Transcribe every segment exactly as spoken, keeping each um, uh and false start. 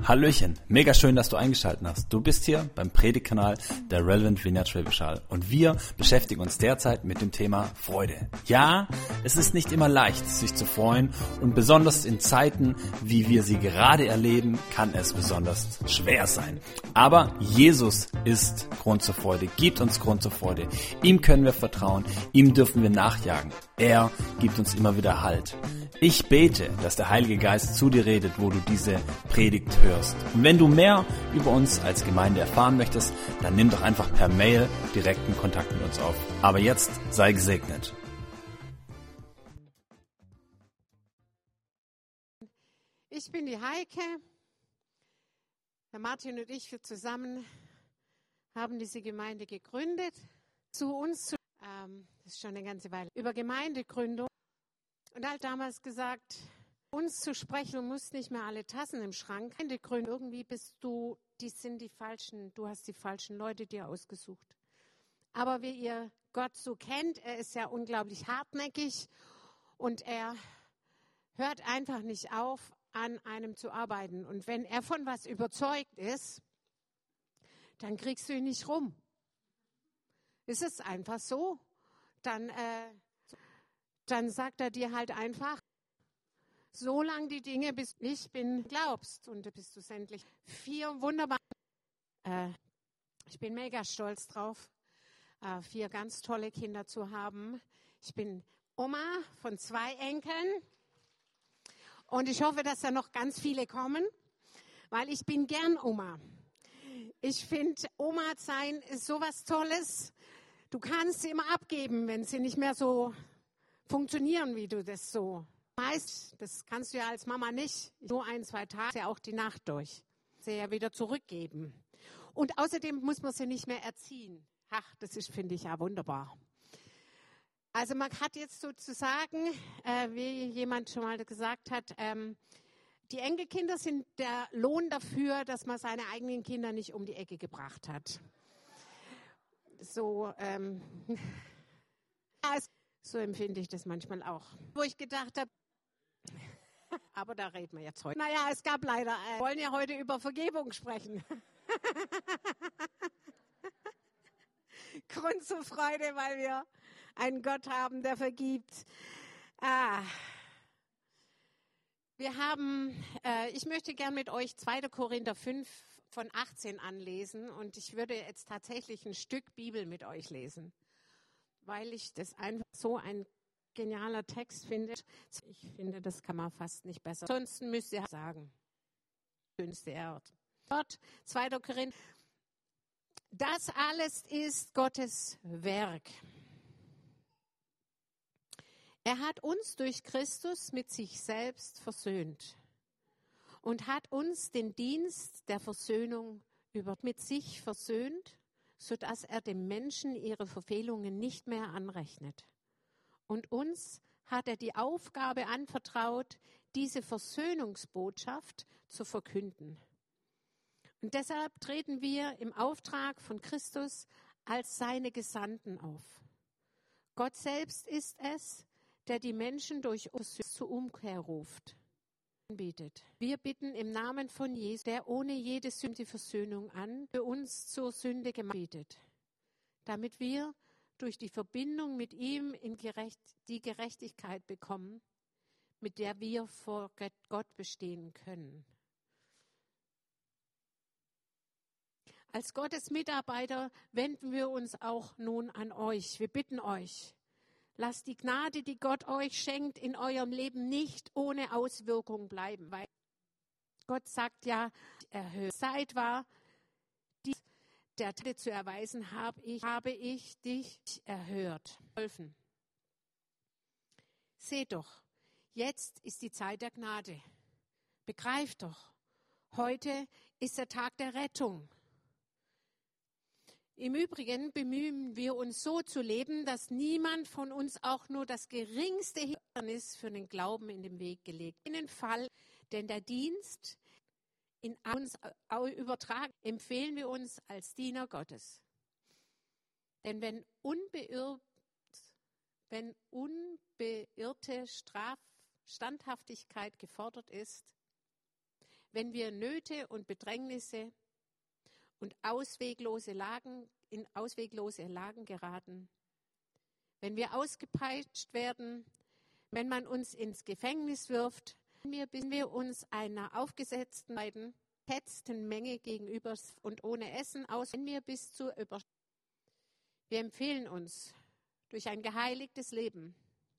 Hallöchen, mega schön, dass du eingeschaltet hast. Du bist hier beim Predigtkanal der Relevant Vineyard Schwäbisch Hall und wir beschäftigen uns derzeit mit dem Thema Freude. Ja, es ist nicht immer leicht, sich zu freuen und besonders in Zeiten, wie wir sie gerade erleben, kann es besonders schwer sein. Aber Jesus ist Grund zur Freude, gibt uns Grund zur Freude. Ihm können wir vertrauen, ihm dürfen wir nachjagen. Er gibt uns immer wieder Halt. Ich bete, dass der Heilige Geist zu dir redet, wo du diese Predigt hörst. Und wenn du mehr über uns als Gemeinde erfahren möchtest, dann nimm doch einfach per Mail direkten Kontakt mit uns auf. Aber jetzt sei gesegnet. Ich bin die Heike. Der Martin und ich, wir zusammen haben diese Gemeinde gegründet. Zu uns, zu, ähm, das ist schon eine ganze Weile, über Gemeindegründung. Und halt damals gesagt, uns zu sprechen, du musst nicht mehr alle Tassen im Schrank. Gemeindegründung, irgendwie bist du, die sind die falschen, du hast die falschen Leute dir ausgesucht. Aber wie ihr Gott so kennt, er ist ja unglaublich hartnäckig und er hört einfach nicht auf, an einem zu arbeiten. Und wenn er von was überzeugt ist, dann kriegst du ihn nicht rum. Ist es einfach so? Dann, äh, dann sagt er dir halt einfach, solange die Dinge, bis ich bin, glaubst, und bist du endlich. Vier wunderbare, äh, ich bin mega stolz drauf, äh, vier ganz tolle Kinder zu haben. Ich bin Oma von zwei Enkeln. Und ich hoffe, dass da noch ganz viele kommen, weil ich bin gern Oma. Ich finde, Oma sein ist sowas Tolles. Du kannst sie immer abgeben, wenn sie nicht mehr so funktionieren, wie du das so weißt. Das kannst du ja als Mama nicht. Nur ein, zwei Tage, ja auch die Nacht durch. Sie ja wieder zurückgeben. Und außerdem muss man sie nicht mehr erziehen. Ach, das ist, finde ich, ja wunderbar. Also man hat jetzt sozusagen, äh, wie jemand schon mal gesagt hat, ähm, die Enkelkinder sind der Lohn dafür, dass man seine eigenen Kinder nicht um die Ecke gebracht hat. So, ähm, so empfinde ich das manchmal auch. Wo ich gedacht habe, aber da reden wir jetzt heute. Naja, es gab leider, äh, wir wollen ja heute über Vergebung sprechen. Grund zur Freude, weil wir einen Gott haben, der vergibt. Ah. Wir haben, äh, ich möchte gern mit euch zweiter Korinther fünf von achtzehn anlesen und ich würde jetzt tatsächlich ein Stück Bibel mit euch lesen, weil ich das einfach so ein genialer Text finde. Ich finde, das kann man fast nicht besser. Ansonsten müsst ihr sagen, schönste Erd. Dort, zweiter Korinther. Das alles ist Gottes Werk. Er hat uns durch Christus mit sich selbst versöhnt und hat uns den Dienst der Versöhnung über mit sich versöhnt, sodass er dem Menschen ihre Verfehlungen nicht mehr anrechnet. Und uns hat er die Aufgabe anvertraut, diese Versöhnungsbotschaft zu verkünden. Und deshalb treten wir im Auftrag von Christus als seine Gesandten auf. Gott selbst ist es, der die Menschen durch uns zur Umkehr ruft. Bietet. Wir bitten im Namen von Jesus, der ohne jede Sünde Versöhnung an, für uns zur Sünde gebietet, damit wir durch die Verbindung mit ihm in Gerecht, die Gerechtigkeit bekommen, mit der wir vor Gott bestehen können. Als Gottes Mitarbeiter wenden wir uns auch nun an euch. Wir bitten euch, lasst die Gnade, die Gott euch schenkt, in eurem Leben nicht ohne Auswirkung bleiben. Weil Gott sagt ja, erhöht. Zeit war, die der Gnade zu erweisen, habe ich, habe ich dich erhört. Helfen. Seht doch, jetzt ist die Zeit der Gnade. Begreift doch, heute ist der Tag der Rettung. Im Übrigen bemühen wir uns so zu leben, dass niemand von uns auch nur das geringste Hindernis für den Glauben in den Weg gelegt. In den Fall, denn der Dienst in uns übertragen, empfehlen wir uns als Diener Gottes. Denn wenn unbeirrt, wenn unbeirrte Straf, Standhaftigkeit gefordert ist, wenn wir Nöte und Bedrängnisse und ausweglose Lagen, in ausweglose Lagen geraten, wenn wir ausgepeitscht werden, wenn man uns ins Gefängnis wirft, wenn wir, bis wir uns einer aufgesetzten, hetzten Menge gegenüber und ohne Essen aus, wenn wir bis zur Über Wir empfehlen uns durch ein geheiligtes Leben,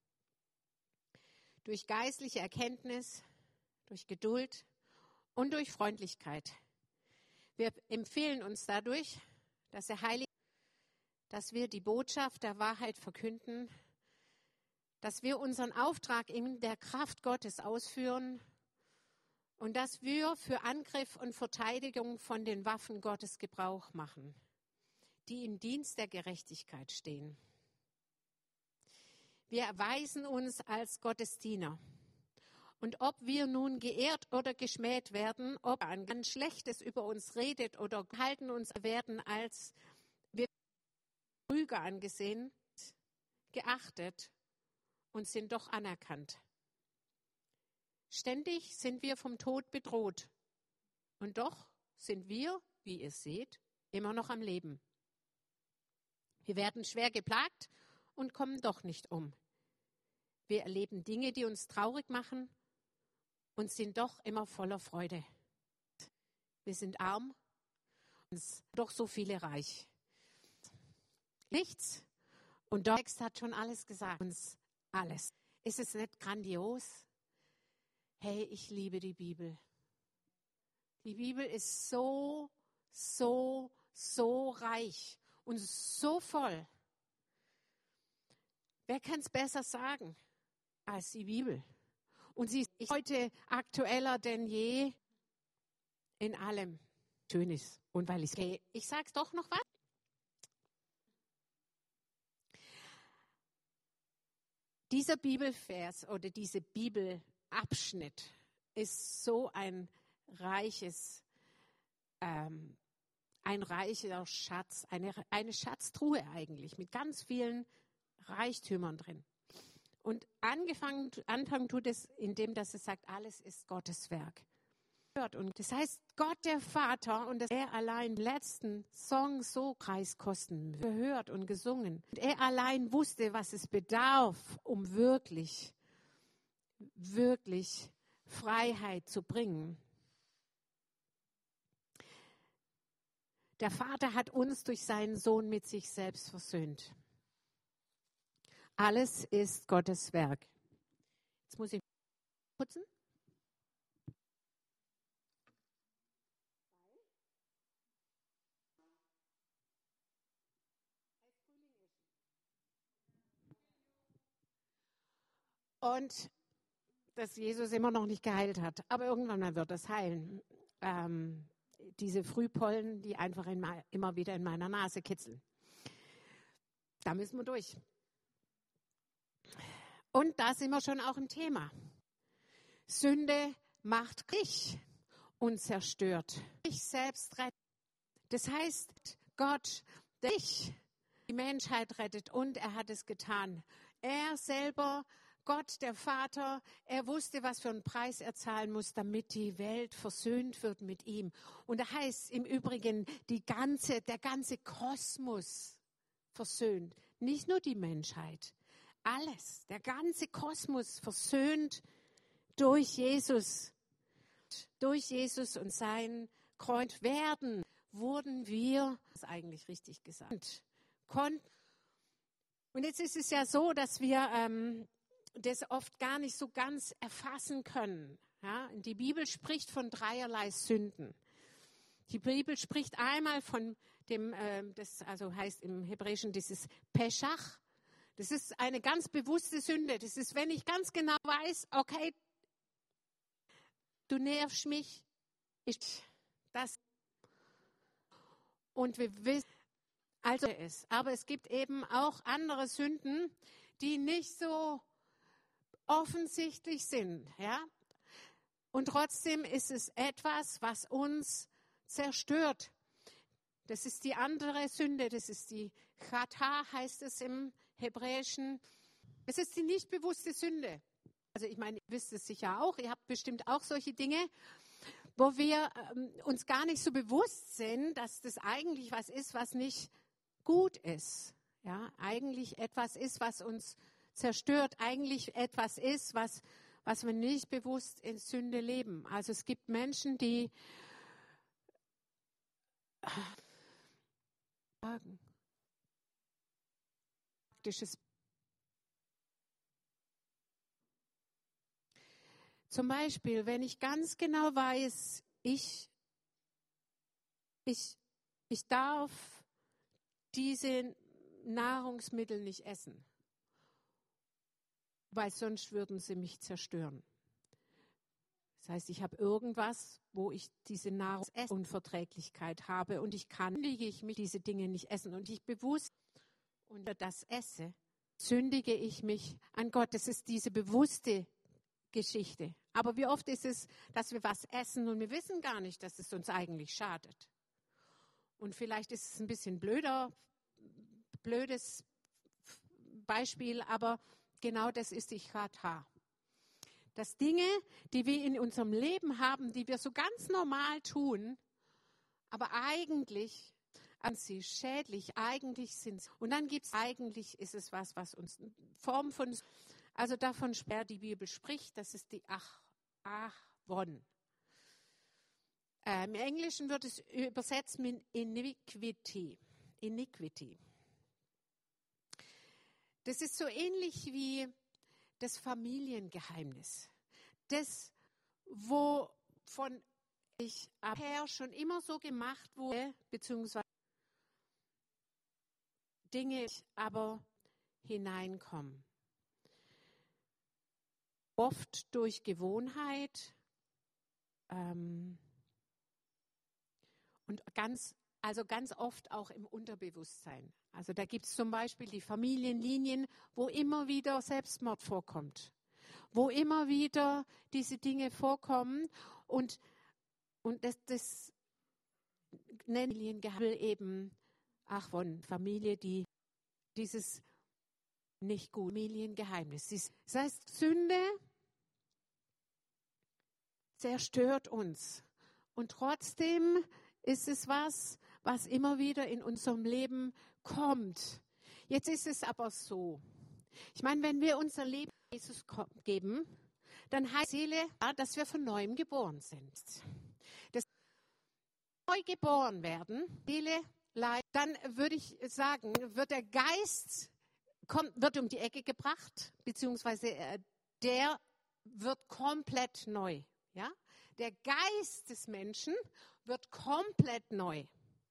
durch geistliche Erkenntnis, durch Geduld und durch Freundlichkeit. Wir empfehlen uns dadurch, dass der Heilige, dass wir die Botschaft der Wahrheit verkünden, dass wir unseren Auftrag in der Kraft Gottes ausführen und dass wir für Angriff und Verteidigung von den Waffen Gottes Gebrauch machen, die im Dienst der Gerechtigkeit stehen. Wir erweisen uns als Gottesdiener. Und ob wir nun geehrt oder geschmäht werden, ob ein ganz Schlechtes über uns redet oder halten uns werden als wir Trüger angesehen, geachtet und sind doch anerkannt. Ständig sind wir vom Tod bedroht. Und doch sind wir, wie ihr seht, immer noch am Leben. Wir werden schwer geplagt und kommen doch nicht um. Wir erleben Dinge, die uns traurig machen und sind doch immer voller Freude. Wir sind arm und doch so viele reich. Nichts. Und der Text hat schon alles gesagt. Uns alles. Ist es nicht grandios? Hey, ich liebe die Bibel. Die Bibel ist so, so, so reich und so voll. Wer kann es besser sagen als die Bibel? Und sie ist heute aktueller denn je in allem. Schön ist. Und weil ich okay, ich sage es doch noch was. Dieser Bibelvers oder diese Bibelabschnitt ist so ein reiches, ähm, ein reicher Schatz, eine, eine Schatztruhe eigentlich mit ganz vielen Reichtümern drin. Und angefangen, anfangen tut es, indem dass es sagt, alles ist Gottes Werk. Und das heißt, Gott der Vater und dass er allein letzten Song so Kreiskosten gehört und gesungen. Und er allein wusste, was es bedarf, um wirklich, wirklich Freiheit zu bringen. Der Vater hat uns durch seinen Sohn mit sich selbst versöhnt. Alles ist Gottes Werk. Jetzt muss ich putzen. Und dass Jesus immer noch nicht geheilt hat. Aber irgendwann mal wird es heilen. Ähm, diese Frühpollen, die einfach in, immer wieder in meiner Nase kitzeln. Da müssen wir durch. Und da sind wir schon auch im Thema. Sünde macht dich und zerstört. Dich selbst rettet. Das heißt, Gott, dich, die Menschheit rettet und er hat es getan. Er selber, Gott, der Vater, er wusste, was für einen Preis er zahlen muss, damit die Welt versöhnt wird mit ihm. Und da heißt im Übrigen, die ganze, der ganze Kosmos versöhnt. Nicht nur die Menschheit. Alles, der ganze Kosmos versöhnt durch Jesus. Durch Jesus und sein Kreuz werden, wurden wir, das ist eigentlich richtig gesagt, konnten. Und jetzt ist es ja so, dass wir ähm, das oft gar nicht so ganz erfassen können. Ja? Die Bibel spricht von dreierlei Sünden. Die Bibel spricht einmal von dem, äh, das also heißt im Hebräischen dieses Peschach. Das ist eine ganz bewusste Sünde. Das ist, wenn ich ganz genau weiß, okay, du nervst mich, ich das. Und wir wissen, also ist. Aber es gibt eben auch andere Sünden, die nicht so offensichtlich sind, ja. Und trotzdem ist es etwas, was uns zerstört. Das ist die andere Sünde, das ist die Chata, heißt es im Hebräischen. Es ist die nicht bewusste Sünde. Also ich meine, ihr wisst es sicher auch, ihr habt bestimmt auch solche Dinge. wo wir ähm, uns gar nicht so bewusst sind, dass das eigentlich was ist, was nicht gut ist. Ja, eigentlich etwas ist, was uns zerstört, eigentlich etwas ist, was, was wir nicht bewusst in Sünde leben. Also es gibt Menschen, die sagen, praktisches Zum Beispiel, wenn ich ganz genau weiß, ich, ich, ich darf diese Nahrungsmittel nicht essen, weil sonst würden sie mich zerstören. Das heißt, ich habe irgendwas, wo ich diese Nahrungsunverträglichkeit habe und ich kann, sündige ich mich, diese Dinge nicht essen und ich bewusst unter das esse, sündige ich mich an Gott. Das ist diese bewusste Geschichte. Aber wie oft ist es, dass wir was essen und wir wissen gar nicht, dass es uns eigentlich schadet. Und vielleicht ist es ein bisschen blöder, blödes Beispiel, aber genau das ist die Chata. Dass Dinge, die wir in unserem Leben haben, die wir so ganz normal tun, aber eigentlich an sie schädlich, eigentlich sind sie. Und dann gibt es, eigentlich ist es was, was uns in Form von, also davon spricht die Bibel spricht, das ist die Ach, Achwon. Äh, Im Englischen wird es übersetzt mit Iniquity. Iniquity. Das ist so ähnlich wie das Familiengeheimnis. Das, wovon ich abher schon immer so gemacht wurde, beziehungsweise Dinge aber hineinkommen. Oft durch Gewohnheit ähm, und ganz, also ganz oft auch im Unterbewusstsein. Also da gibt es zum Beispiel die Familienlinien, wo immer wieder Selbstmord vorkommt, wo immer wieder diese Dinge vorkommen und, und das, das nennen wir eben, ach von Familie, die dieses nicht gut Familiengeheimnis. Das heißt, Sünde zerstört uns. Und trotzdem ist es was, was immer wieder in unserem Leben kommt. Jetzt ist es aber so. Ich meine, wenn wir unser Leben Jesus geben, dann heißt Seele, dass wir von Neuem geboren sind. Das neu geboren werden, Seele, Leib, dann würde ich sagen, wird der Geist Kommt, wird um die Ecke gebracht, beziehungsweise äh, der wird komplett neu. Ja? Der Geist des Menschen wird komplett neu.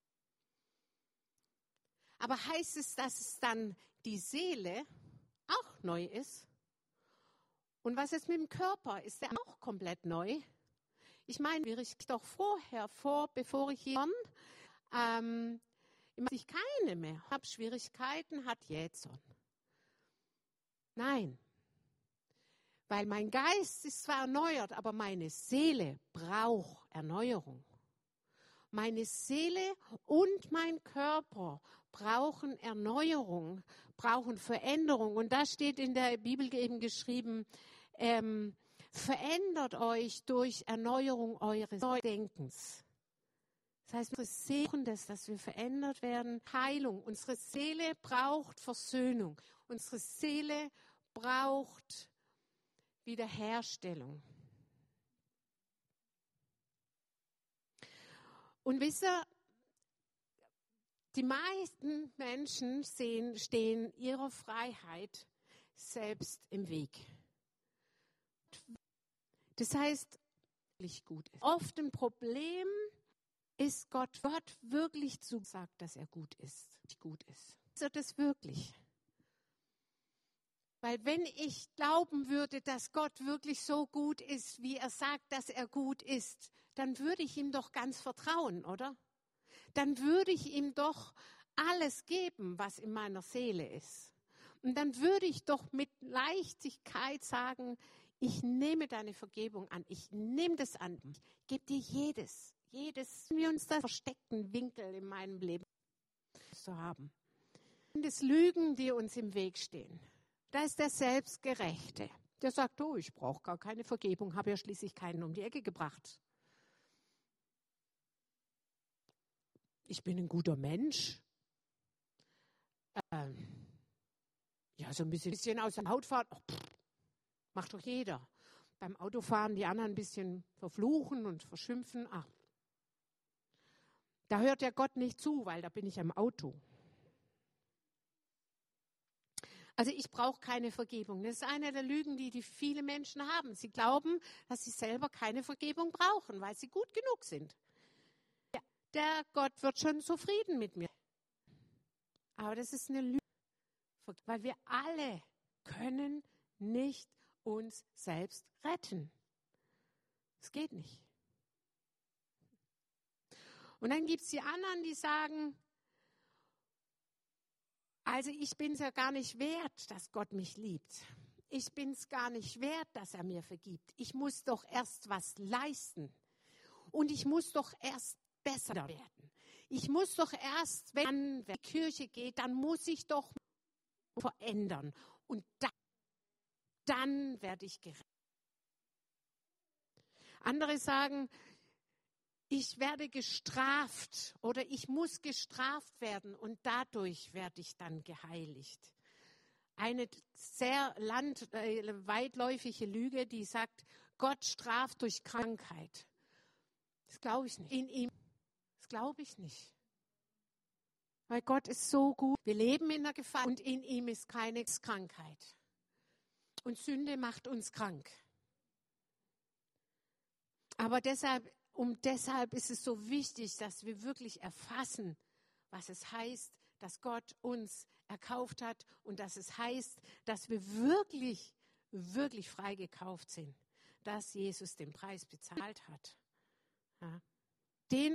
Aber heißt es, dass es dann die Seele auch neu ist? Und was ist mit dem Körper? Ist der auch komplett neu? Ich meine, wir richten doch vorher vor, bevor ich jemand, ähm, ich keine mehr habe, Schwierigkeiten hat Jätson. Nein, weil mein Geist ist zwar erneuert, aber meine Seele braucht Erneuerung. Meine Seele und mein Körper brauchen Erneuerung, brauchen Veränderung. Und da steht in der Bibel eben geschrieben, ähm, verändert euch durch Erneuerung eures Denkens. Das heißt, unsere Seele brauchen das, dass wir verändert werden. Heilung. Unsere Seele braucht Versöhnung. Unsere Seele braucht Wiederherstellung. Und wisst ihr, die meisten Menschen sehen, stehen ihrer Freiheit selbst im Weg. Das heißt, wirklich gut ist. Oft ein Problem ist Gott, Gott wirklich zusagt, dass er gut ist, gut ist. Ist er das wirklich? Weil wenn ich glauben würde, dass Gott wirklich so gut ist, wie er sagt, dass er gut ist, dann würde ich ihm doch ganz vertrauen, oder? Dann würde ich ihm doch alles geben, was in meiner Seele ist. Und dann würde ich doch mit Leichtigkeit sagen, ich nehme deine Vergebung an, ich nehme das an, ich gebe dir jedes, jedes, wir uns da versteckten Winkel in meinem Leben zu haben. Und das Lügen, die uns im Weg stehen. Da ist der Selbstgerechte. Der sagt, oh, ich brauche gar keine Vergebung, habe ja schließlich keinen um die Ecke gebracht. ich bin ein guter Mensch. Ähm, ja, so ein bisschen, bisschen aus der Haut fahren, oh, pff, macht doch jeder. Beim Autofahren die anderen ein bisschen verfluchen und verschimpfen. Ach, da hört der Gott nicht zu, weil da bin ich am Auto. Also ich brauche keine Vergebung. Das ist eine der Lügen, die, die viele Menschen haben. Sie glauben, dass sie selber keine Vergebung brauchen, weil sie gut genug sind. Ja, der Gott wird schon zufrieden mit mir. Aber das ist eine Lüge, weil wir alle können nicht uns selbst retten. Es geht nicht. Und dann gibt es die anderen, die sagen, also ich bin es ja gar nicht wert, dass Gott mich liebt. Ich bin es gar nicht wert, dass er mir vergibt. Ich muss doch erst was leisten. Und ich muss doch erst besser werden. Ich muss doch erst, wenn die Kirche geht, dann muss ich doch verändern. Und dann, dann werde ich gerettet. Andere sagen, ich werde gestraft oder ich muss gestraft werden und dadurch werde ich dann geheiligt. Eine sehr land, äh, weitläufige Lüge, die sagt, Gott straft durch Krankheit. Das glaube ich nicht. In ihm, das glaube ich nicht. Weil Gott ist so gut. Wir leben in der Gefahr und in ihm ist keine Krankheit. Und Sünde macht uns krank. Aber deshalb Um deshalb ist es so wichtig, dass wir wirklich erfassen, was es heißt, dass Gott uns erkauft hat und dass es heißt, dass wir wirklich, wirklich frei gekauft sind, dass Jesus den Preis bezahlt hat. Ja. Den,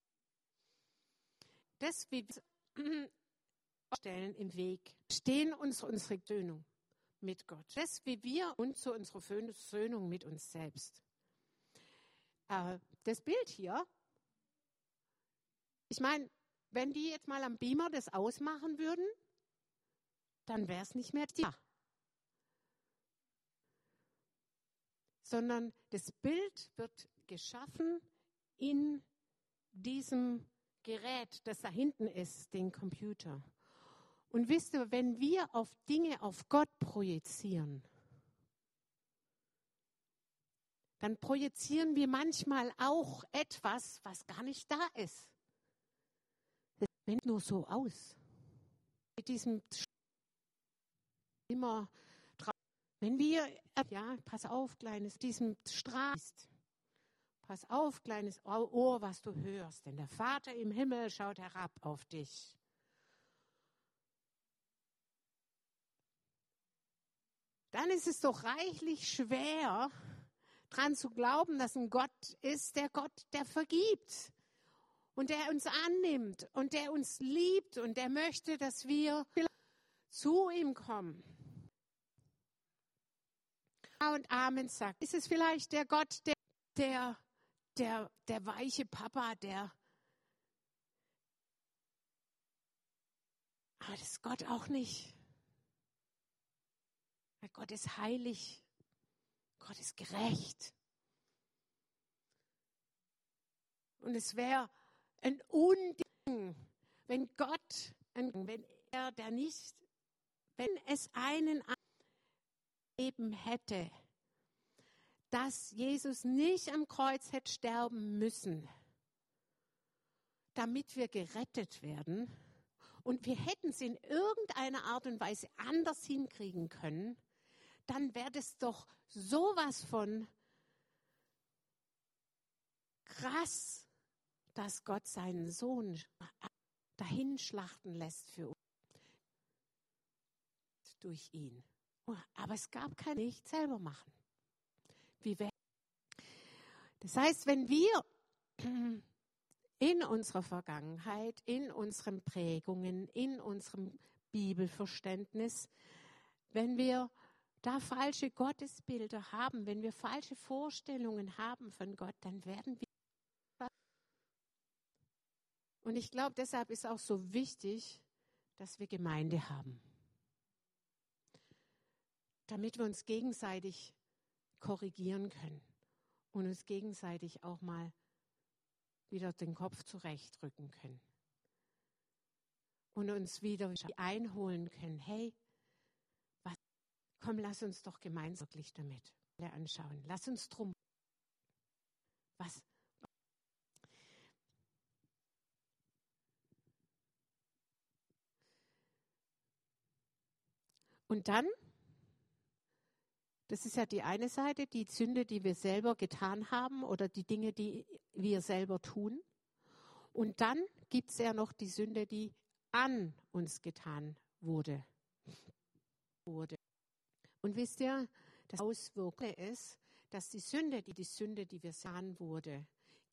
das wir stellen im Weg, stehen uns unsere Versöhnung mit Gott. Das wie wir uns zu unserer Versöhnung mit uns selbst. Das Bild hier, ich meine, wenn die jetzt mal am Beamer das ausmachen würden, dann wäre es nicht mehr da. Sondern das Bild wird geschaffen in diesem Gerät, das da hinten ist, den Computer. Und wisst ihr, wenn wir auf Dinge auf Gott projizieren, dann projizieren wir manchmal auch etwas, was gar nicht da ist. Das sieht nur so aus. Mit diesem immer, wenn wir, ja, pass auf, Kleines, diesem Strahl, pass auf, kleines Ohr, was du hörst, denn der Vater im Himmel schaut herab auf dich. Dann ist es doch reichlich schwer, dran zu glauben, dass ein Gott ist, der Gott, der vergibt und der uns annimmt und der uns liebt und der möchte, dass wir zu ihm kommen. Und Amen sagt. Ist es vielleicht der Gott, der, der, der, der weiche Papa, der, aber das ist Gott auch nicht. Weil Gott ist heilig. Gott ist gerecht. Und es wäre ein Unding, wenn Gott, wenn er der nicht, wenn es einen Leben hätte, dass Jesus nicht am Kreuz hätte sterben müssen, damit wir gerettet werden und wir hätten es in irgendeiner Art und Weise anders hinkriegen können, dann wäre das doch sowas von krass, dass Gott seinen Sohn dahin schlachten lässt für uns. Durch ihn. Aber es gab kein nicht selber machen. Wie wär? Das heißt, wenn wir in unserer Vergangenheit, in unseren Prägungen, in unserem Bibelverständnis, wenn wir da falsche Gottesbilder haben, wenn wir falsche Vorstellungen haben von Gott, dann werden wir. Und ich glaube, deshalb ist auch so wichtig, dass wir Gemeinde haben. Damit wir uns gegenseitig korrigieren können und uns gegenseitig auch mal wieder den Kopf zurechtrücken können. und uns wieder einholen können. Hey, was, komm, lass uns doch gemeinsam wirklich damit anschauen. Lass uns drum. Was? Und dann, das ist ja die eine Seite, die Sünde, die wir selber getan haben oder die Dinge, die wir selber tun. Und dann gibt es ja noch die Sünde, die an uns getan wurde. wurde. Und wisst ihr, das Auswirkung ist, dass die Sünde, die die Sünde, die wir getan wurde,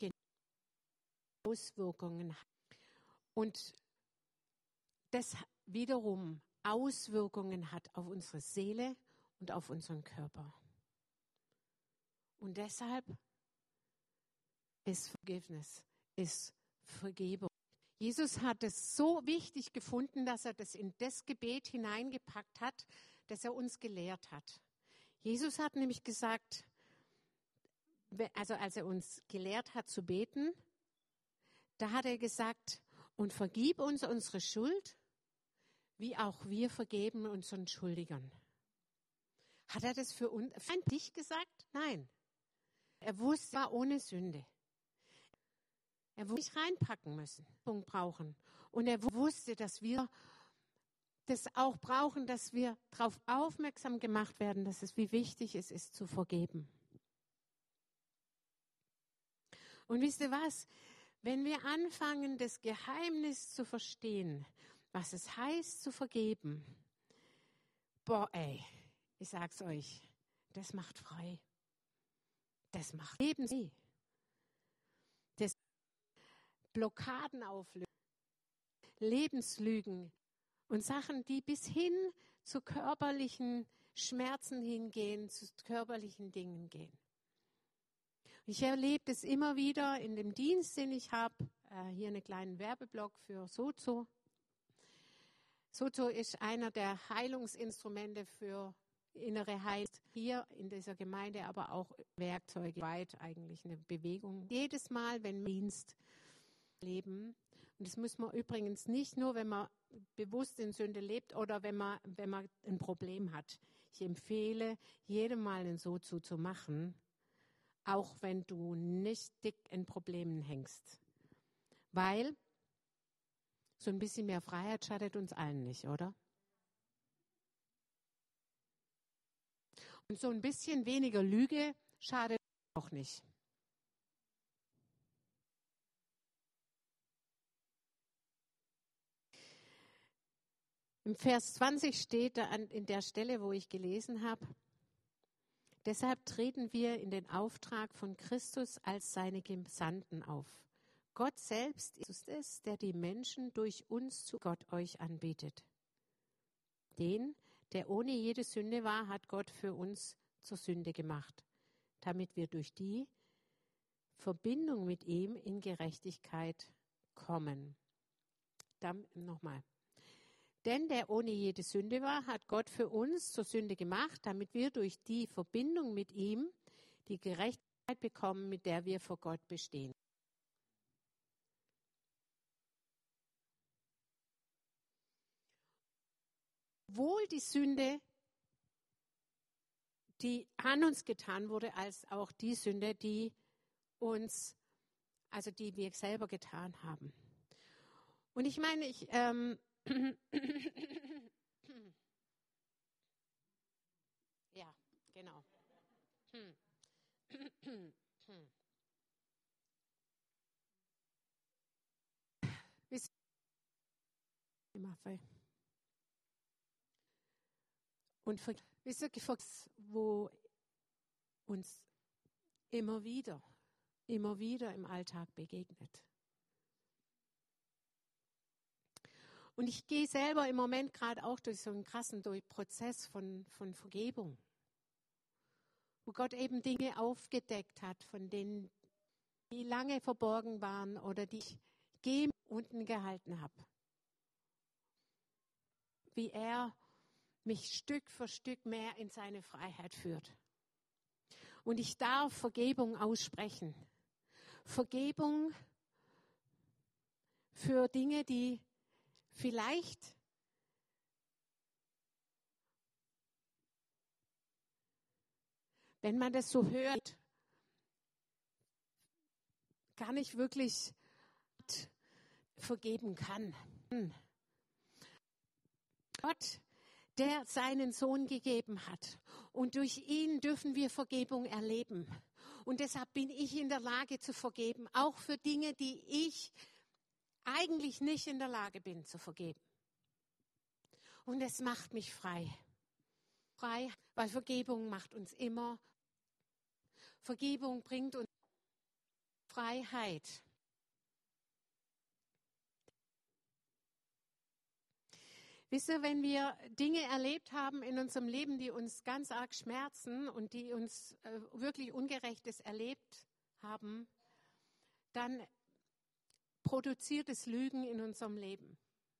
Auswirkungen hat. Und das wiederum Auswirkungen hat auf unsere Seele und auf unseren Körper. Und deshalb ist Forgiveness, ist Vergebung. Jesus hat es so wichtig gefunden, dass er das in das Gebet hineingepackt hat, das er uns gelehrt hat. Jesus hat nämlich gesagt, also als er uns gelehrt hat zu beten, da hat er gesagt, und vergib uns unsere Schuld, wie auch wir vergeben unseren Schuldigern. Hat er das für uns, für dich gesagt? Nein. Er wusste, er war ohne Sünde. Er wusste, nicht reinpacken müssen, brauchen. Und er wusste, dass wir das auch brauchen, dass wir darauf aufmerksam gemacht werden, dass es, wie wichtig es ist, zu vergeben. Und wisst ihr was? Wenn wir anfangen, das Geheimnis zu verstehen, was es heißt, zu vergeben, boah, ey, ich sag's euch, das macht frei. Das macht Lebensfrei. Das Blockaden auflösen, Lebenslügen und Sachen, die bis hin zu körperlichen Schmerzen hingehen, zu körperlichen Dingen gehen. Ich erlebe das immer wieder in dem Dienst, den ich habe. Äh, hier einen kleinen Werbeblock für Sozo. Sozo ist einer der Heilungsinstrumente für innere Heilung. Hier in dieser Gemeinde, aber auch Werkzeuge weit eigentlich eine Bewegung. Jedes Mal, wenn wir Dienst leben, und das muss man übrigens nicht nur, wenn man bewusst in Sünde lebt oder wenn man, wenn man ein Problem hat. Ich empfehle, jedem Mal ein Sozo zu machen, auch wenn du nicht dick in Problemen hängst. Weil so ein bisschen mehr Freiheit schadet uns allen nicht, oder? Und so ein bisschen weniger Lüge schadet auch nicht. Im Vers zwanzig steht da an, in der Stelle, wo ich gelesen habe, deshalb treten wir in den Auftrag von Christus als seine Gesandten auf. Gott selbst ist es, der die Menschen durch uns zu Gott euch anbietet. Den, der ohne jede Sünde war, hat Gott für uns zur Sünde gemacht, damit wir durch die Verbindung mit ihm in Gerechtigkeit kommen. Dann nochmal. Denn der ohne jede Sünde war, hat Gott für uns zur Sünde gemacht, damit wir durch die Verbindung mit ihm die Gerechtigkeit bekommen, mit der wir vor Gott bestehen. Sowohl die Sünde, die an uns getan wurde, als auch die Sünde, die uns, also die wir selber getan haben. Und ich meine, ich ähm, ja, genau. Und wisst ihr, wo uns immer wieder, immer wieder im Alltag begegnet. Und ich gehe selber im Moment gerade auch durch so einen krassen durch Prozess von, von Vergebung, wo Gott eben Dinge aufgedeckt hat, von denen, die lange verborgen waren oder die ich gegen unten gehalten habe. Wie er mich Stück für Stück mehr in seine Freiheit führt. Und ich darf Vergebung aussprechen. Vergebung für Dinge, die vielleicht wenn man das so hört, gar nicht wirklich vergeben kann. Gott, der seinen Sohn gegeben hat. Und durch ihn dürfen wir Vergebung erleben. Und deshalb bin ich in der Lage zu vergeben, auch für Dinge, die ich eigentlich nicht in der Lage bin zu vergeben. Und es macht mich frei. Frei, weil Vergebung macht uns immer. Vergebung bringt uns Freiheit. Wisst ihr, wenn wir Dinge erlebt haben in unserem Leben, die uns ganz arg schmerzen und die uns äh, wirklich Ungerechtes erlebt haben, dann produziert es Lügen in unserem Leben.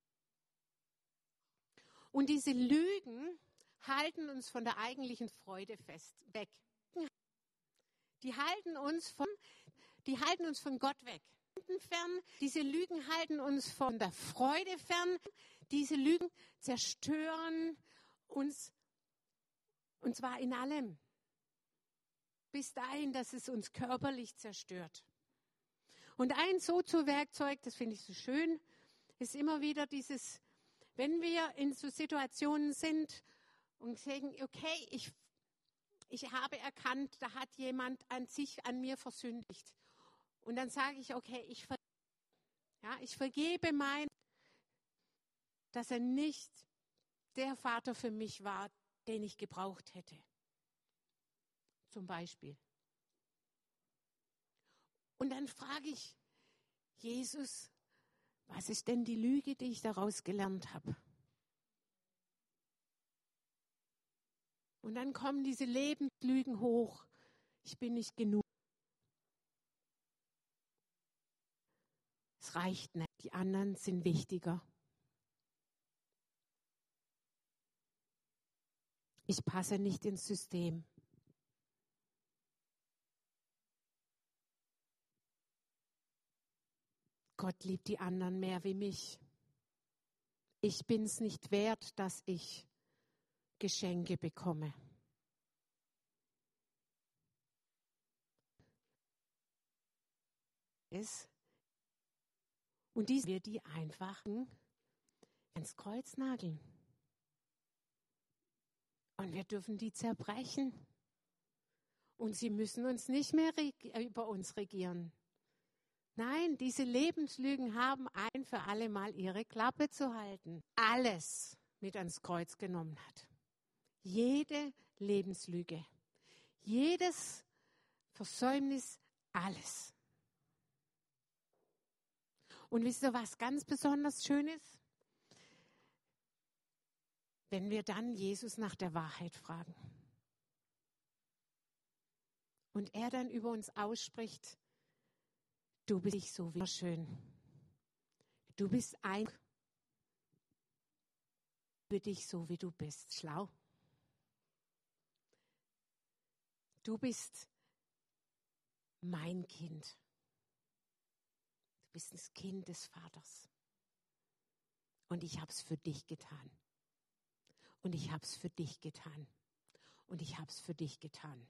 Und diese Lügen halten uns von der eigentlichen Freude fest, weg. Die halten uns von, die halten uns von Gott weg. Fern. Diese Lügen halten uns von der Freude fern. Diese Lügen zerstören uns, und zwar in allem. Bis dahin, dass es uns körperlich zerstört. Und ein So-zu-Werkzeug, das finde ich so schön, ist immer wieder dieses, wenn wir in so Situationen sind und sagen, okay, ich, ich habe erkannt, da hat jemand an sich an mir versündigt. Und dann sage ich, okay, ich, ver- ja, ich vergebe mein, dass er nicht der Vater für mich war, den ich gebraucht hätte. Zum Beispiel. Und dann frage ich Jesus, was ist denn die Lüge, die ich daraus gelernt habe? Und dann kommen diese Lebenslügen hoch. Ich bin nicht genug. Es reicht nicht. Die anderen sind wichtiger. Ich passe nicht ins System. Gott liebt die anderen mehr wie mich. Ich bin es nicht wert, dass ich Geschenke bekomme. Es Und dies wir die einfach ins Kreuz nageln. Und wir dürfen die zerbrechen. Und sie müssen uns nicht mehr reg- über uns regieren. Nein, diese Lebenslügen haben ein für alle Mal ihre Klappe zu halten. Alles mit ans Kreuz genommen hat. Jede Lebenslüge. Jedes Versäumnis, alles. Und wisst ihr, was ganz besonders schön ist? Wenn wir dann Jesus nach der Wahrheit fragen. Und er dann über uns ausspricht, du bist nicht so wie schön. Du bist ein für dich so wie du bist. Schlau. Du bist mein Kind. Du bist das Kind des Vaters. Und ich habe es für dich getan. Und ich habe es für dich getan. Und ich habe es für dich getan.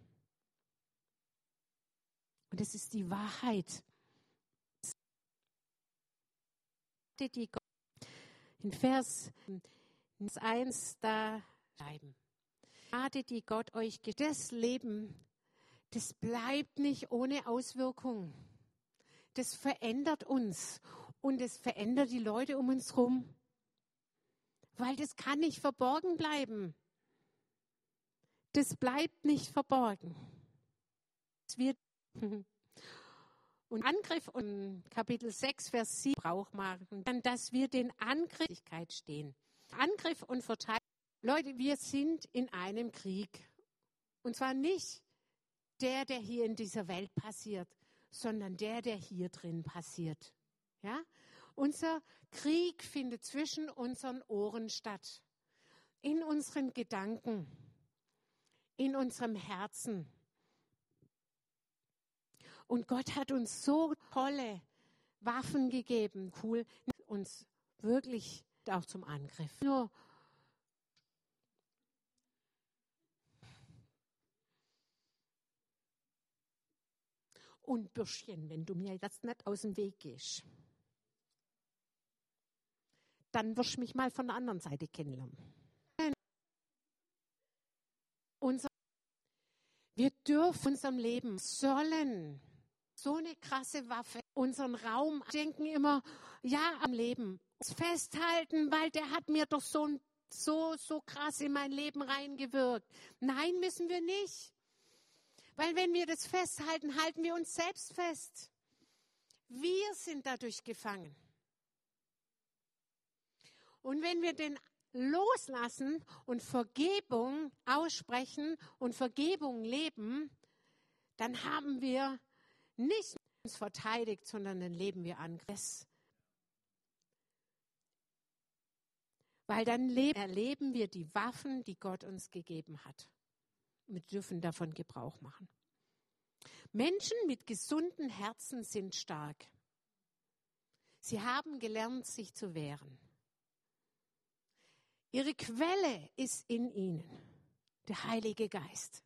Und es ist die Wahrheit. Die Gott in Vers eins da schreiben. Gnade, die Gott euch gibt. Das Leben, das bleibt nicht ohne Auswirkung. Das verändert uns und es verändert die Leute um uns herum. Weil das kann nicht verborgen bleiben. Das bleibt nicht verborgen. Es wird und Angriff und Kapitel sechs, Vers sieben Brauch machen, dann, dass wir den Angrifflichkeit stehen. Angriff und Verteidigung. Leute, wir sind in einem Krieg. Und zwar nicht der, der hier in dieser Welt passiert, sondern der, der hier drin passiert. Ja? Unser Krieg findet zwischen unseren Ohren statt. In unseren Gedanken. In unserem Herzen. Und Gott hat uns so tolle Waffen gegeben, cool, uns wirklich auch zum Angriff. Nur und Bürschchen, wenn du mir jetzt nicht aus dem Weg gehst, dann wirst du mich mal von der anderen Seite kennenlernen. Unser, wir dürfen unserem Leben sollen so eine krasse Waffe, unseren Raum denken immer, ja, am Leben festhalten, weil der hat mir doch so, so, so krass in mein Leben reingewirkt. Nein, müssen wir nicht. Weil wenn wir das festhalten, halten wir uns selbst fest. Wir sind dadurch gefangen. Und wenn wir den loslassen und Vergebung aussprechen und Vergebung leben, dann haben wir nicht uns verteidigt, sondern dann leben wir Angriff. Weil dann erleben wir die Waffen, die Gott uns gegeben hat. Wir dürfen davon Gebrauch machen. Menschen mit gesunden Herzen sind stark. Sie haben gelernt, sich zu wehren. Ihre Quelle ist in ihnen, der Heilige Geist.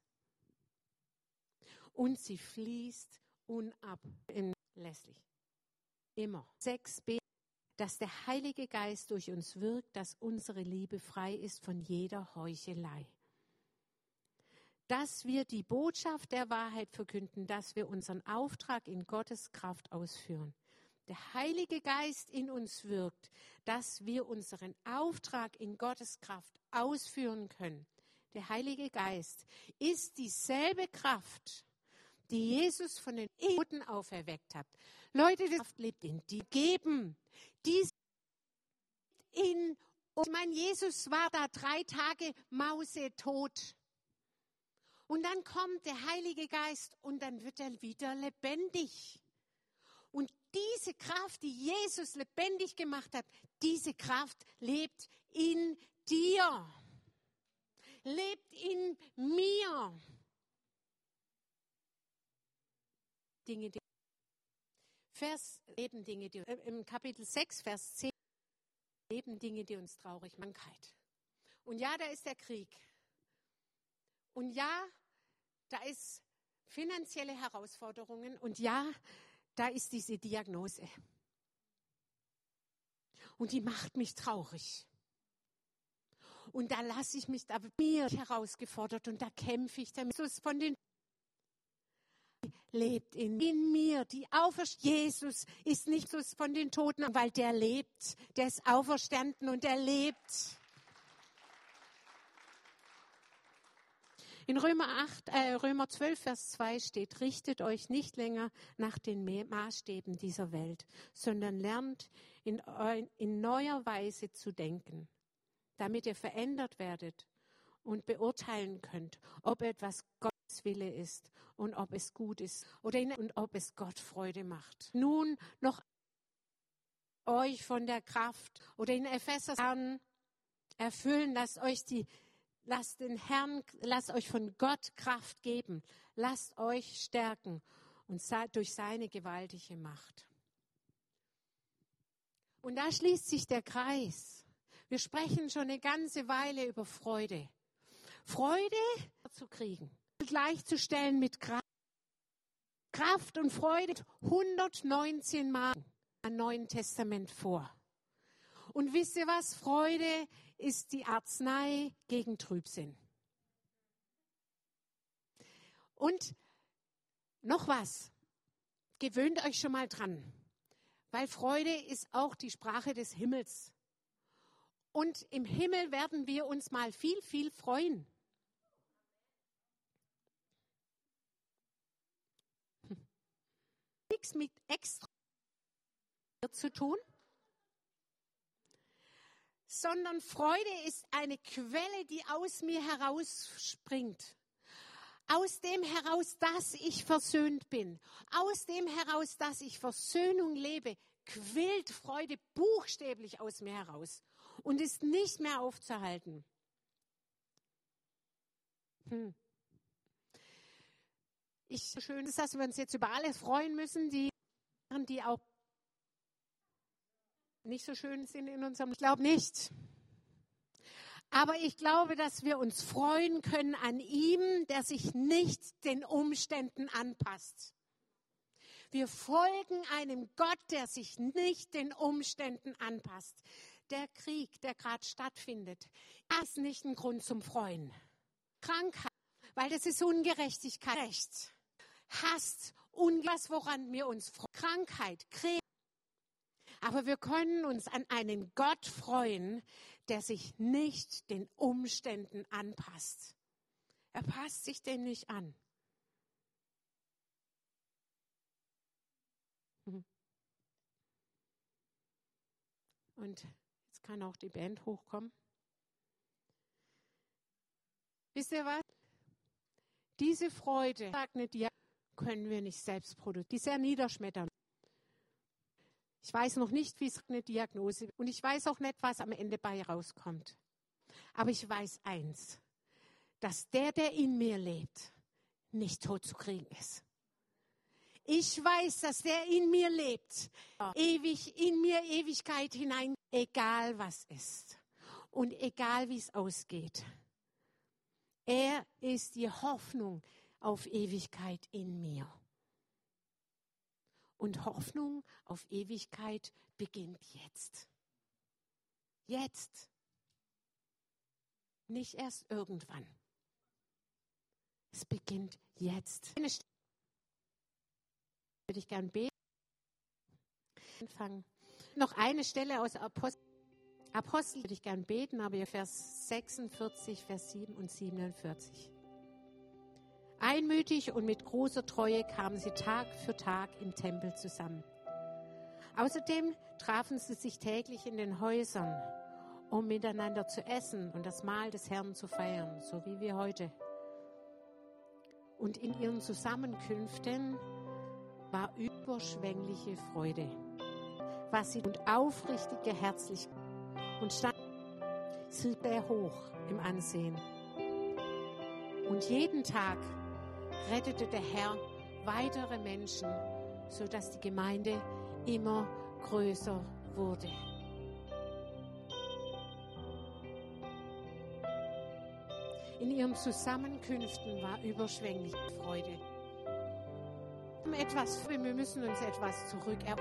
Und sie fließt unablässig. Immer. sechs b, dass der Heilige Geist durch uns wirkt, dass unsere Liebe frei ist von jeder Heuchelei. Dass wir die Botschaft der Wahrheit verkünden, dass wir unseren Auftrag in Gottes Kraft ausführen. Der Heilige Geist in uns wirkt, dass wir unseren Auftrag in Gottes Kraft ausführen können. Der Heilige Geist ist dieselbe Kraft, die Jesus von den Toten auferweckt hat. Leute, die Kraft lebt in die geben. Die in, ich meine, Jesus war da drei Tage mausetot. Und dann kommt der Heilige Geist und dann wird er wieder lebendig. Und diese Kraft, die Jesus lebendig gemacht hat, diese Kraft lebt in dir. Lebt in mir. Dinge, die Vers leben Dinge, die äh, im Kapitel sechs, Vers zehn leben Dinge, die uns traurig machen. Krankheit. Und ja, da ist der Krieg. Und ja, da ist finanzielle Herausforderungen. Und ja, da ist diese Diagnose. Und die macht mich traurig. Und da lasse ich mich, da wird mir herausgefordert und da kämpfe ich damit. Jesus von den lebt in, in mir. Die Auferstehung. Jesus ist nicht so von den Toten, weil der lebt. Der ist auferstanden und er lebt. In Römer acht, äh, Römer zwölf, Vers zwei steht, richtet euch nicht länger nach den Maßstäben dieser Welt, sondern lernt in, in neuer Weise zu denken, damit ihr verändert werdet und beurteilen könnt, ob etwas Gottes Wille ist und ob es gut ist oder in, und ob es Gott Freude macht. Nun noch euch von der Kraft oder in Epheser an erfüllen, lasst euch die Lasst den Herrn, lasst euch von Gott Kraft geben. Lasst euch stärken und seid durch seine gewaltige Macht. Und da schließt sich der Kreis. Wir sprechen schon eine ganze Weile über Freude. Freude zu kriegen, gleichzustellen mit Kraft. Kraft und Freude hundertneunzehn Mal im Neuen Testament vor. Und wisst ihr was? Freude ist die Arznei gegen Trübsinn. Und noch was, gewöhnt euch schon mal dran, weil Freude ist auch die Sprache des Himmels. Und im Himmel werden wir uns mal viel, viel freuen. Nichts mit extra zu tun. Sondern Freude ist eine Quelle, die aus mir herausspringt. Aus dem heraus, dass ich versöhnt bin. Aus dem heraus, dass ich Versöhnung lebe, quillt Freude buchstäblich aus mir heraus und ist nicht mehr aufzuhalten. Hm. Ich, schön ist, dass wir uns jetzt über alle freuen müssen, die, die auch nicht so schön sind in unserem, ich glaube nicht. Aber ich glaube, dass wir uns freuen können an ihm, der sich nicht den Umständen anpasst. Wir folgen einem Gott, der sich nicht den Umständen anpasst. Der Krieg, der gerade stattfindet, ist nicht ein Grund zum Freuen. Krankheit, weil das ist Ungerechtigkeit, Recht, Hass, Unwas, woran wir uns freuen. Krankheit, Krieg. Aber wir können uns an einen Gott freuen, der sich nicht den Umständen anpasst. Er passt sich dem nicht an. Und jetzt kann auch die Band hochkommen. Wisst ihr was? Diese Freude, sagt nicht, ja, können wir nicht selbst produzieren. Die ist sehr niederschmetternd. Ich weiß noch nicht, wie es eine Diagnose ist. Und ich weiß auch nicht, was am Ende bei rauskommt. Aber ich weiß eins, dass der, der in mir lebt, nicht tot zu kriegen ist. Ich weiß, dass der in mir lebt, ewig in mir Ewigkeit hinein, egal was ist und egal wie es ausgeht. Er ist die Hoffnung auf Ewigkeit in mir. Und Hoffnung auf Ewigkeit beginnt jetzt. Jetzt. Nicht erst irgendwann. Es beginnt jetzt. Eine Stelle würde ich gern beten. Anfangen. Noch eine Stelle aus Apostel. Apostel würde ich gern beten, aber ihr Vers sechsundvierzig, Vers sieben und siebenundvierzig. Einmütig und mit großer Treue kamen sie Tag für Tag im Tempel zusammen. Außerdem trafen sie sich täglich in den Häusern, um miteinander zu essen und das Mahl des Herrn zu feiern, so wie wir heute. Und in ihren Zusammenkünften war überschwängliche Freude, was sie und aufrichtige Herzlichkeit und stand sehr hoch im Ansehen. Und jeden Tag rettete der Herr weitere Menschen, sodass die Gemeinde immer größer wurde. In ihren Zusammenkünften war überschwängliche Freude. Etwas, wir müssen uns etwas zurückerben.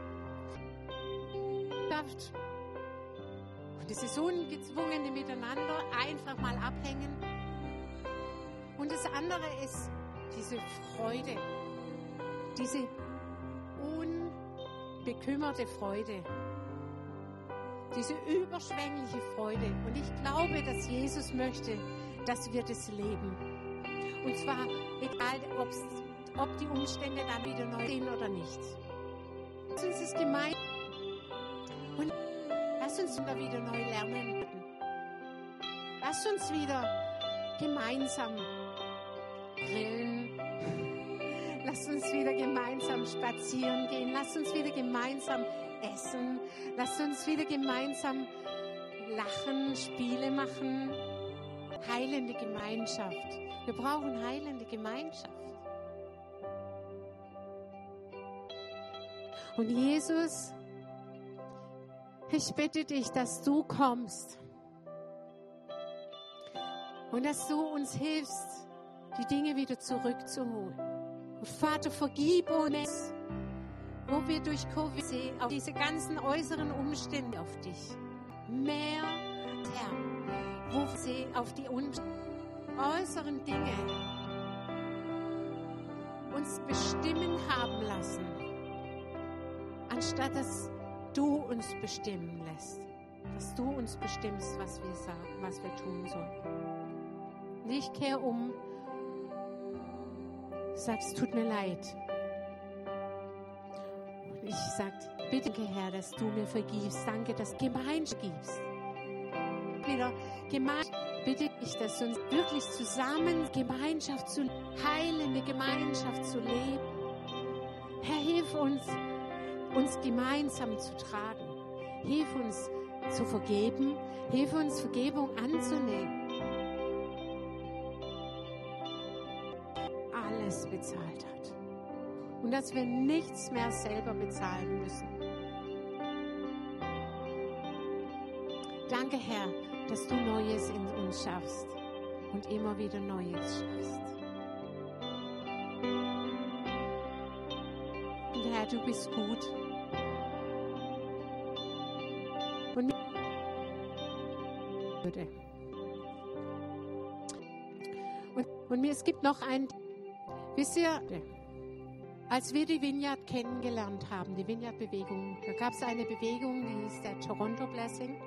Und dieses ungezwungene Miteinander einfach mal abhängen. Und das andere ist diese Freude, diese unbekümmerte Freude, diese überschwängliche Freude. Und ich glaube, dass Jesus möchte, dass wir das leben. Und zwar egal, ob's, ob die Umstände dann wieder neu sind oder nicht. Lass uns das gemein und lass uns wieder neu lernen. Lass uns wieder gemeinsam grillen. Lass uns wieder gemeinsam spazieren gehen. Lass uns wieder gemeinsam essen. Lass uns wieder gemeinsam lachen, Spiele machen. Heilende Gemeinschaft. Wir brauchen heilende Gemeinschaft. Und Jesus, ich bitte dich, dass du kommst und dass du uns hilfst, die Dinge wieder zurückzuholen. Und Vater, vergib uns, wo wir durch Covid sehen, auf diese ganzen äußeren Umstände auf dich. Mehr, Herr, wo wir sehen, auf die äußeren Dinge uns bestimmen haben lassen, anstatt dass du uns bestimmen lässt. Dass du uns bestimmst, was wir sagen, was wir tun sollen. Und ich kehre um, sag, es tut mir leid. Und ich sag, bitte, Herr, dass du mir vergibst. Danke, dass du Gemeinschaft gibst. Wieder Gemeinschaft. Bitte ich, dass uns wirklich zusammen Gemeinschaft zu heilende Gemeinschaft zu leben. Herr, hilf uns, uns gemeinsam zu tragen. Hilf uns zu vergeben. Hilf uns, Vergebung anzunehmen. Alles bezahlt hat. Und dass wir nichts mehr selber bezahlen müssen. Danke, Herr, dass du Neues in uns schaffst und immer wieder Neues schaffst. Und Herr, du bist gut. Und, und, und mir, es gibt noch ein, wisst ihr, als wir die Vineyard kennengelernt haben, die Vineyard-Bewegung, da gab es eine Bewegung, die hieß der Toronto Blessing.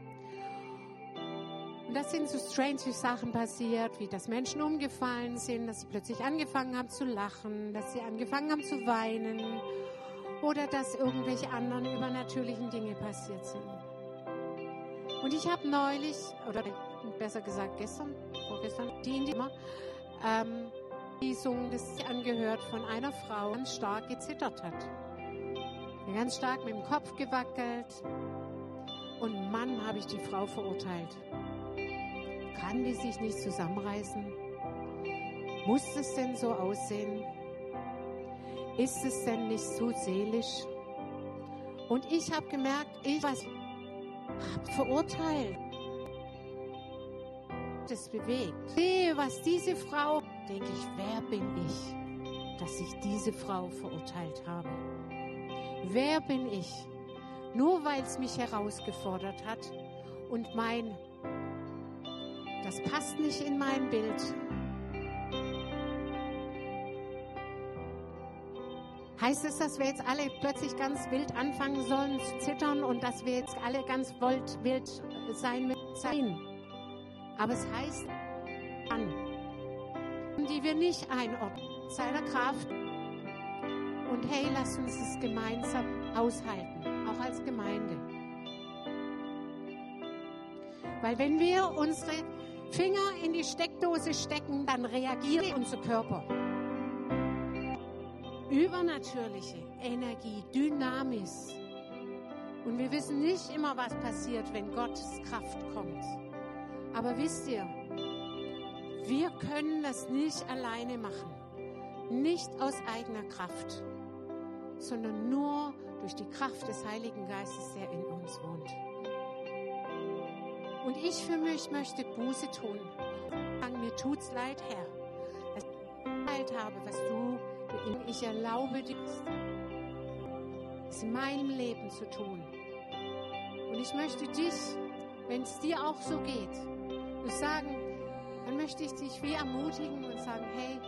Und da sind so strange Sachen passiert, wie dass Menschen umgefallen sind, dass sie plötzlich angefangen haben zu lachen, dass sie angefangen haben zu weinen oder dass irgendwelche anderen übernatürlichen Dinge passiert sind. Und ich habe neulich, oder besser gesagt gestern, vorgestern, die in die immer, ähm, Lesung, das ich angehört von einer Frau, die ganz stark gezittert hat. Ganz stark mit dem Kopf gewackelt. Und Mann, habe ich die Frau verurteilt. Kann die sich nicht zusammenreißen? Muss es denn so aussehen? Ist es denn nicht so seelisch? Und ich habe gemerkt, ich habe verurteilt. Das bewegt. Sehe, was diese Frau, denke ich, wer bin ich, dass ich diese Frau verurteilt habe? Wer bin ich? Nur weil es mich herausgefordert hat und mein, das passt nicht in mein Bild. Heißt es, dass wir jetzt alle plötzlich ganz wild anfangen sollen zu zittern und dass wir jetzt alle ganz wild, wild sein müssen? Aber es heißt an, die wir nicht einordnen, seiner Kraft. Und hey, lass uns es gemeinsam aushalten, auch als Gemeinde. Weil wenn wir unsere Finger in die Steckdose stecken, dann reagiert unser Körper. Übernatürliche Energie, Dynamis. Und wir wissen nicht immer, was passiert, wenn Gottes Kraft kommt. Aber wisst ihr, wir können das nicht alleine machen. Nicht aus eigener Kraft, sondern nur durch die Kraft des Heiligen Geistes, der in uns wohnt. Und ich für mich möchte Buße tun. Sagen, mir tut's leid, Herr, dass ich leid habe, was du, ich erlaube dir, es in meinem Leben zu tun. Und ich möchte dich, wenn es dir auch so geht, du sagen, dann möchte ich dich wie ermutigen und sagen, hey,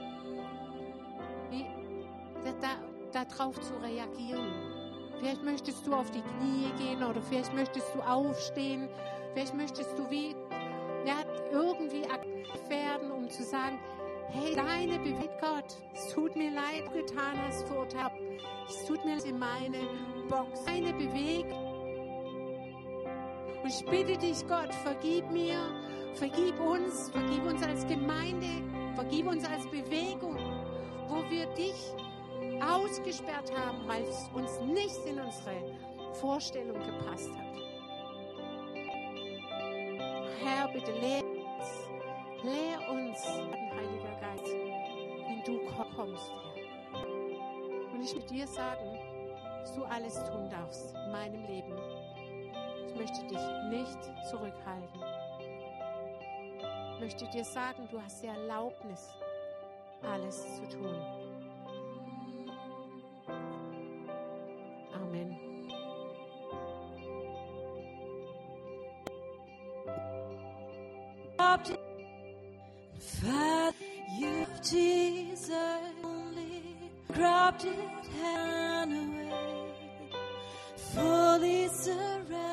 wie, da, da, da drauf zu reagieren. Vielleicht möchtest du auf die Knie gehen oder vielleicht möchtest du aufstehen. Vielleicht möchtest du wie, ja, irgendwie aktiv werden, um zu sagen, hey, deine Bewegung, Gott, es tut mir leid, getan hast, verurteilt. Es tut mir leid, in meine Box, deine Bewegung. Und ich bitte dich, Gott, vergib mir, vergib uns, vergib uns als Gemeinde, vergib uns als Bewegung, wo wir dich ausgesperrt haben, weil es uns nicht in unsere Vorstellung gepasst hat. Herr, bitte lehr uns, lehr uns, Heiliger Geist, wenn du kommst, Herr. Und ich möchte dir sagen, dass du alles tun darfst in meinem Leben. Ich möchte dich nicht zurückhalten. Ich möchte dir sagen, du hast die Erlaubnis, alles zu tun. Amen. Father, you, Jesus, only grabbed it hand away, fully surrendered.